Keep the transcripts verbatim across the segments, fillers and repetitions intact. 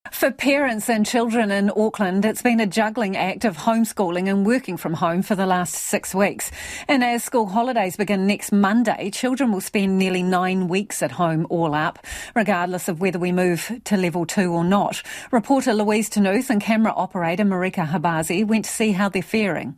For parents and children in Auckland, it's been a juggling act of homeschooling and working from home for the last six weeks. And as school holidays begin next Monday, children will spend nearly nine weeks at home all up, regardless of whether we move to level two or not. Reporter Louise Tanuth and camera operator Marika Habazi went to see how they're faring.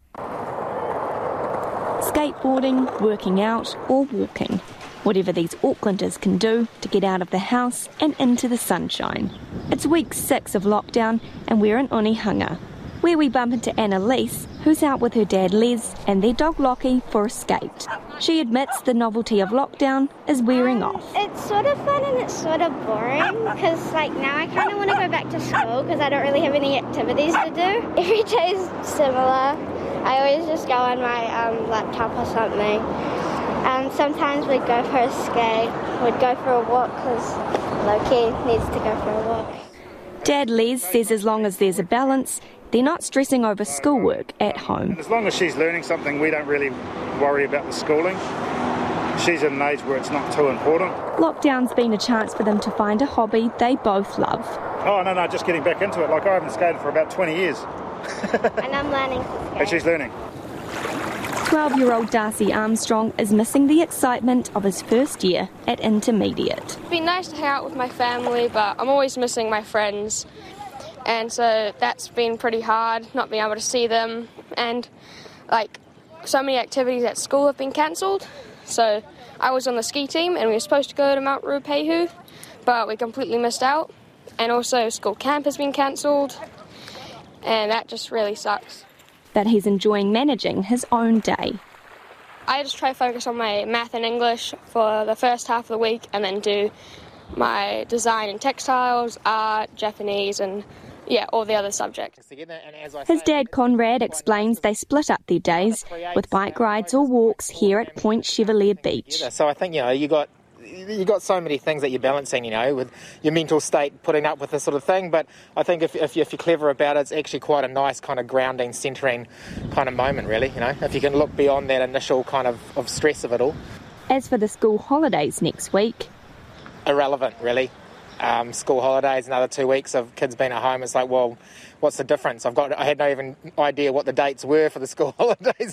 Skateboarding, working out or walking. Whatever these Aucklanders can do to get out of the house and into the sunshine. It's week six of lockdown and we're in Onehunga, where we bump into Annalise, who's out with her dad Les and their dog Lockie for a skate. She admits the novelty of lockdown is wearing um, off. It's sort of fun and it's sort of boring because like now I kind of want to go back to school because I don't really have any activities to do. Every day is similar. I always just go on my um, laptop or something. Um, sometimes we'd go for a skate, we'd go for a walk because Loki needs to go for a walk. Dad Les says as long as there's a balance, they're not stressing over schoolwork at home. As long as she's learning something, we don't really worry about the schooling. She's at an age where it's not too important. Lockdown's been a chance for them to find a hobby they both love. Oh, no, no, just getting back into it. Like, I haven't skated for about twenty years. And I'm learning to skate. And she's learning. twelve-year-old Darcy Armstrong is missing the excitement of his first year at intermediate. It's been nice to hang out with my family, but I'm always missing my friends. And so that's been pretty hard, not being able to see them. And, like, so many activities at school have been cancelled. So I was on the ski team and we were supposed to go to Mount Ruapehu, but we completely missed out. And also school camp has been cancelled, and that just really sucks. But he's enjoying managing his own day. I just try to focus on my math and English for the first half of the week and then do my design and textiles, art, Japanese and, yeah, all the other subjects. His dad Conrad explains they split up their days with bike rides or walks here at Point Chevalier Beach. So I think, you know, you got you got so many things that you're balancing, you know, with your mental state, putting up with this sort of thing. But I think if, if, if you're clever about it, it's actually quite a nice kind of grounding, centering kind of moment, really, you know, if you can look beyond that initial kind of, of stress of it all. As for the school holidays next week, irrelevant, really. Um, school holidays, another two weeks of kids being at home. It's like, well, what's the difference? I've got, I had no even idea what the dates were for the school holidays.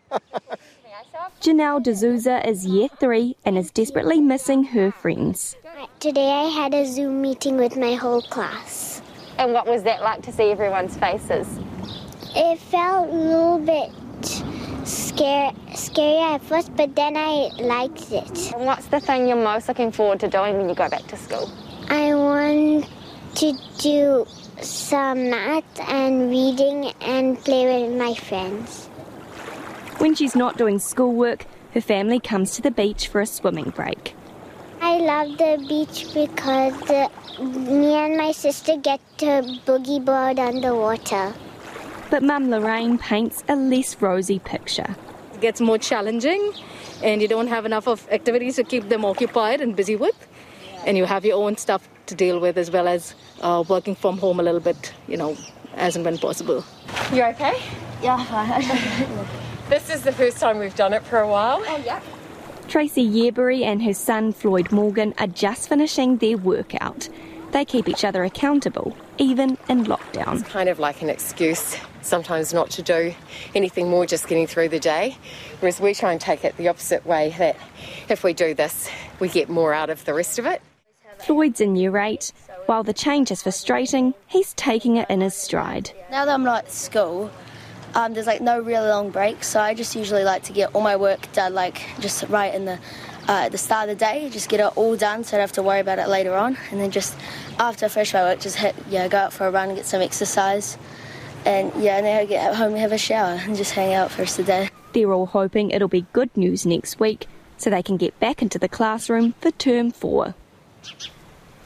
Janelle D'Souza is year three and is desperately missing her friends. Today I had a Zoom meeting with my whole class. And what was that like to see everyone's faces? It felt a little bit scary, scary at first, but then I liked it. And what's the thing you're most looking forward to doing when you go back to school? I want to do some math and reading and play with my friends. When she's not doing schoolwork, her family comes to the beach for a swimming break. I love the beach because uh, me and my sister get to boogie board underwater. But Mum Lorraine paints a less rosy picture. It gets more challenging and you don't have enough of activities to keep them occupied and busy with. And you have your own stuff to deal with as well as uh, working from home a little bit, you know, as and when possible. You okay? Yeah, fine. This is the first time we've done it for a while. Oh, yeah. Tracy Yearbury and her son Floyd Morgan are just finishing their workout. They keep each other accountable, even in lockdown. It's kind of like an excuse sometimes not to do anything more, just getting through the day. Whereas we try and take it the opposite way, that if we do this, we get more out of the rest of it. Floyd's in year eight. While the change is frustrating, he's taking it in his stride. Now that I'm not at school, um, there's like no really long breaks, so I just usually like to get all my work done, like just right in the uh, at the start of the day, just get it all done so I don't have to worry about it later on. And then just after I finish my work, just hit, yeah, go out for a run and get some exercise. And yeah, and then I get home and have a shower and just hang out for the rest of the day. They're all hoping it'll be good news next week so they can get back into the classroom for term four.